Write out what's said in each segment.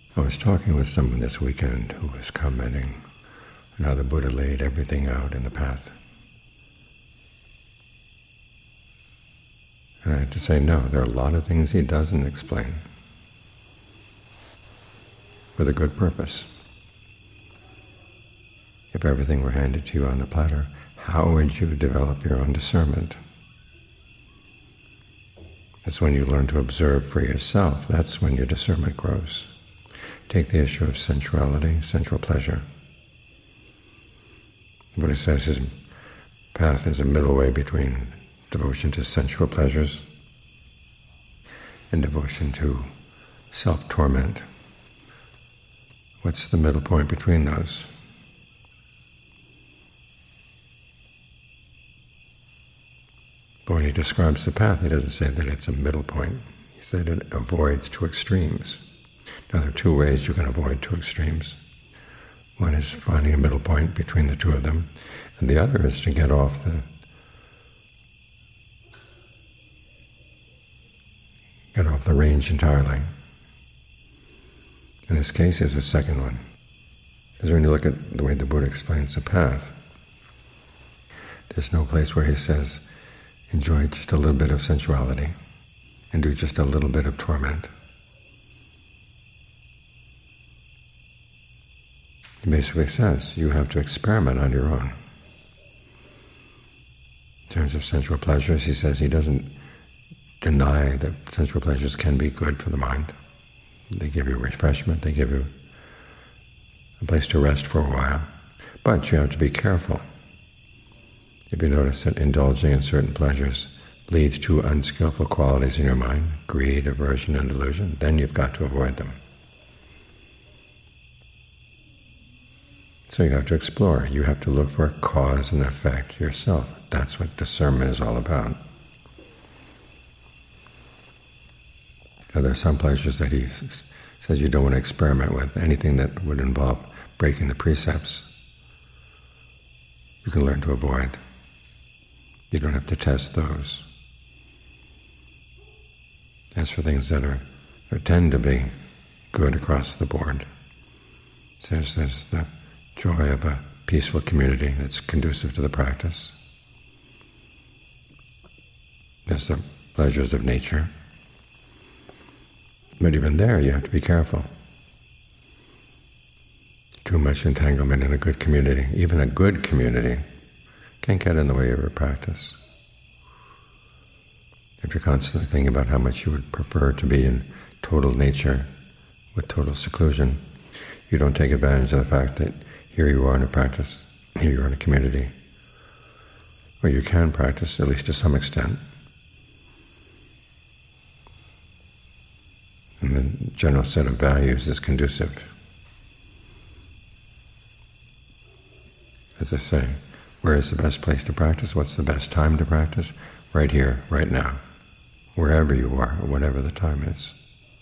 I was talking with someone this weekend who was commenting on how the Buddha laid everything out in the path. And I had to say, no, there are a lot of things he doesn't explain with a good purpose. If everything were handed to you on a platter, how would you develop your own discernment? It's when you learn to observe for yourself, that's when your discernment grows. Take the issue of sensuality, sensual pleasure. The Buddha says his path is a middle way between devotion to sensual pleasures and devotion to self-torment. What's the middle point between those? But when he describes the path, he doesn't say that it's a middle point. He said it avoids two extremes. Now, there are two ways you can avoid two extremes. One is finding a middle point between the two of them, and the other is to get off the range entirely. In this case, is the second one. Because when you look at the way the Buddha explains the path, there's no place where he says, enjoy just a little bit of sensuality and do just a little bit of torment. He basically says you have to experiment on your own. In terms of sensual pleasures, he says he doesn't deny that sensual pleasures can be good for the mind. They give you refreshment, they give you a place to rest for a while. But you have to be careful. If you notice that indulging in certain pleasures leads to unskillful qualities in your mind, greed, aversion, and delusion, then you've got to avoid them. So you have to explore. You have to look for a cause and effect yourself. That's what discernment is all about. Now, there are some pleasures that he says you don't want to experiment with. Anything that would involve breaking the precepts, you can learn to avoid. You don't have to test those. As for things that tend to be good across the board, there's the joy of a peaceful community that's conducive to the practice. There's the pleasures of nature. But even there, you have to be careful. Too much entanglement in a good community, even a good community, can get in the way of your practice. If you're constantly thinking about how much you would prefer to be in total nature, with total seclusion, you don't take advantage of the fact that here you are in a practice, here you are in a community, where you can practice, at least to some extent. And the general set of values is conducive. As I say, where is the best place to practice? What's the best time to practice? Right here, right now, wherever you are, or whatever the time is.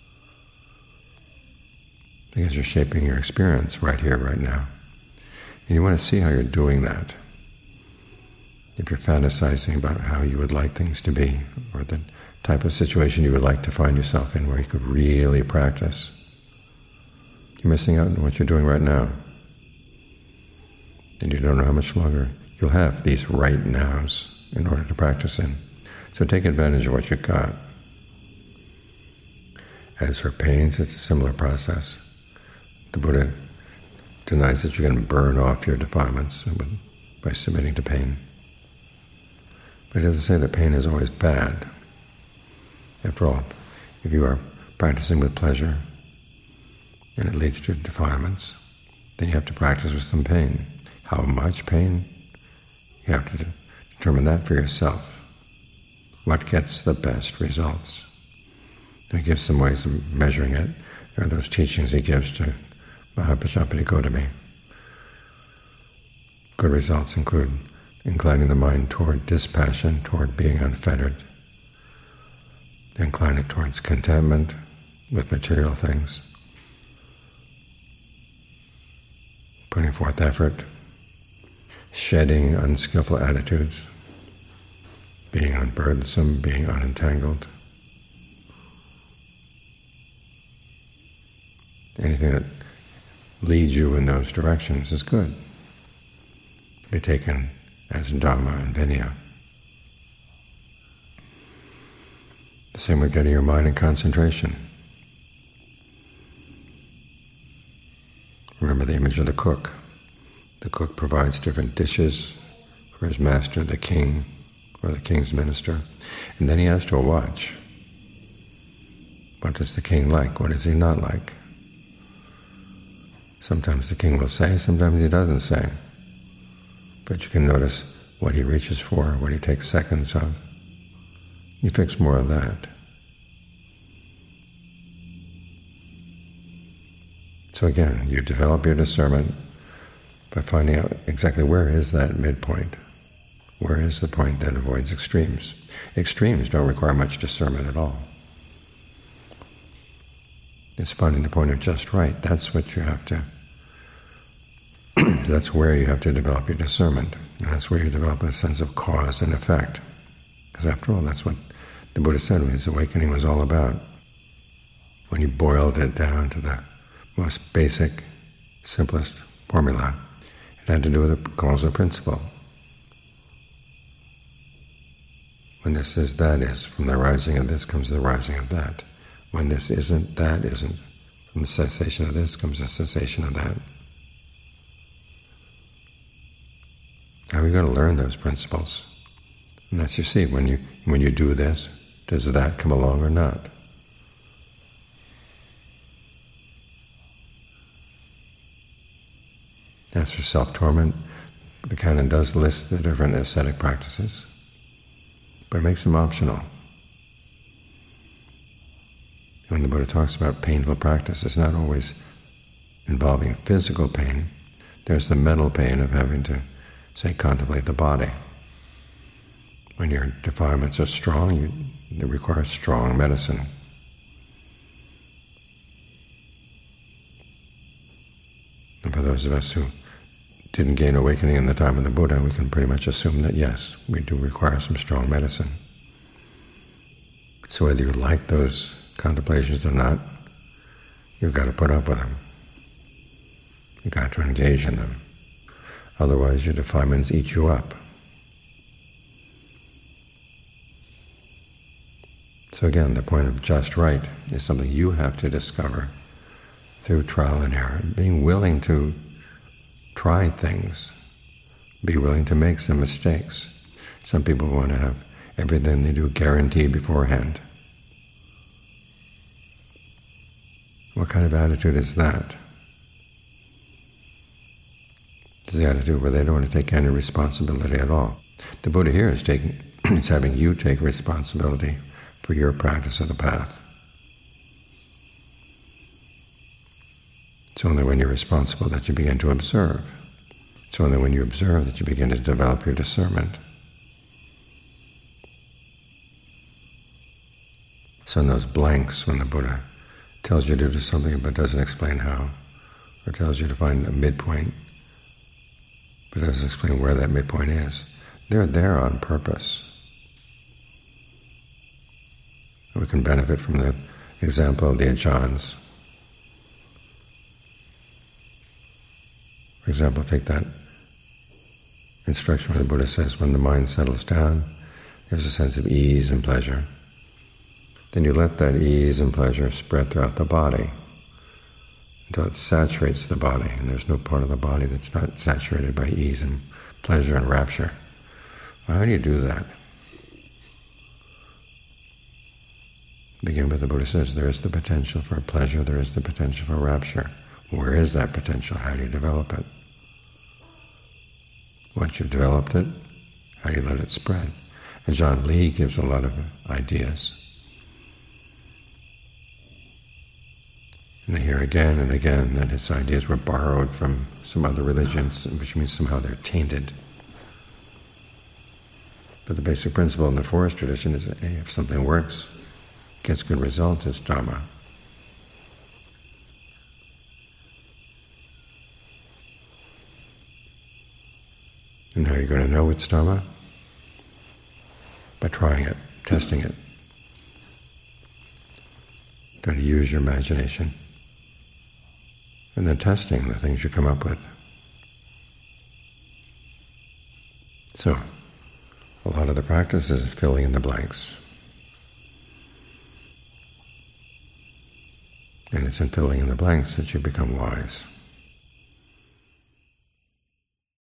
Because you're shaping your experience right here, right now. And you want to see how you're doing that. If you're fantasizing about how you would like things to be, or the type of situation you would like to find yourself in where you could really practice, you're missing out on what you're doing right now. And you don't know how much longer you'll have these right nows in order to practice in. So take advantage of what you've got. As for pains, it's a similar process. The Buddha denies that you can burn off your defilements by submitting to pain. But he doesn't say that pain is always bad. After all, if you are practicing with pleasure and it leads to defilements, then you have to practice with some pain. How much pain? You have to determine that for yourself. What gets the best results? He gives some ways of measuring it. There are those teachings he gives to Mahapajapati Gotami. Good results include inclining the mind toward dispassion, toward being unfettered. Incline it towards contentment with material things. Putting forth effort. Shedding unskillful attitudes. Being unburdensome, being unentangled. anything that leads you in those directions is good. Be taken as Dhamma and Vinaya. The same with getting your mind in concentration. Remember the image of the cook. The cook provides different dishes for his master, the king, or the king's minister, and then he has to watch. What does the king like? What does he not like? Sometimes the king will say, sometimes he doesn't say. But you can notice what he reaches for, what he takes seconds of. You fix more of that. So again, you develop your discernment by finding out exactly where is that midpoint. Where is the point that avoids extremes? Extremes don't require much discernment at all. It's finding the point of just right. That's what you have to, that's where you have to develop your discernment. And that's where you develop a sense of cause and effect. Because after all, that's what the Buddha said his awakening was all about. When he boiled it down to the most basic, simplest formula, it had to do with the causal principle. When this is, that is. From the rising of this comes the rising of that. When this isn't, that isn't. From the cessation of this comes the cessation of that. Now we've got to learn those principles. And that's your seed. When you do this, does that come along or not? As for self-torment, the canon does list the different ascetic practices, but it makes them optional. When the Buddha talks about painful practice, it's not always involving physical pain. There's the mental pain of having to, say, contemplate the body. When your defilements are strong, they require strong medicine. And for those of us who didn't gain awakening in the time of the Buddha, we can pretty much assume that, yes, we do require some strong medicine. So whether you like those contemplations or not, you've got to put up with them. You've got to engage in them. Otherwise your defilements eat you up. So again, the point of just right is something you have to discover through trial and error, being willing to try things, be willing to make some mistakes. Some people want to have everything they do guaranteed beforehand. What kind of attitude is that? It's the attitude where they don't want to take any responsibility at all. The Buddha here is having you take responsibility for your practice of the path. It's only when you're responsible that you begin to observe. It's only when you observe that you begin to develop your discernment. So in those blanks, when the Buddha tells you to do something but doesn't explain how, or tells you to find a midpoint but doesn't explain where that midpoint is, they're there on purpose. We can benefit from the example of the Ajahns. For example, take that instruction where the Buddha says when the mind settles down, there's a sense of ease and pleasure. Then you let that ease and pleasure spread throughout the body until it saturates the body, and there's no part of the body that's not saturated by ease and pleasure and rapture. Well, how do you do that? Begin with the Buddha says there is the potential for pleasure, there is the potential for rapture. Where is that potential? How do you develop it? Once you've developed it, how do you let it spread? And Ajaan Lee gives a lot of ideas. And I hear again and again that his ideas were borrowed from some other religions, which means somehow they're tainted. But the basic principle in the forest tradition is that if something works, gets good results, it's Dhamma. And how are you going to know it's Dhamma? By trying it, testing it. Got to use your imagination. and then testing the things you come up with. So, a lot of the practice is filling in the blanks. And it's in filling in the blanks that you become wise.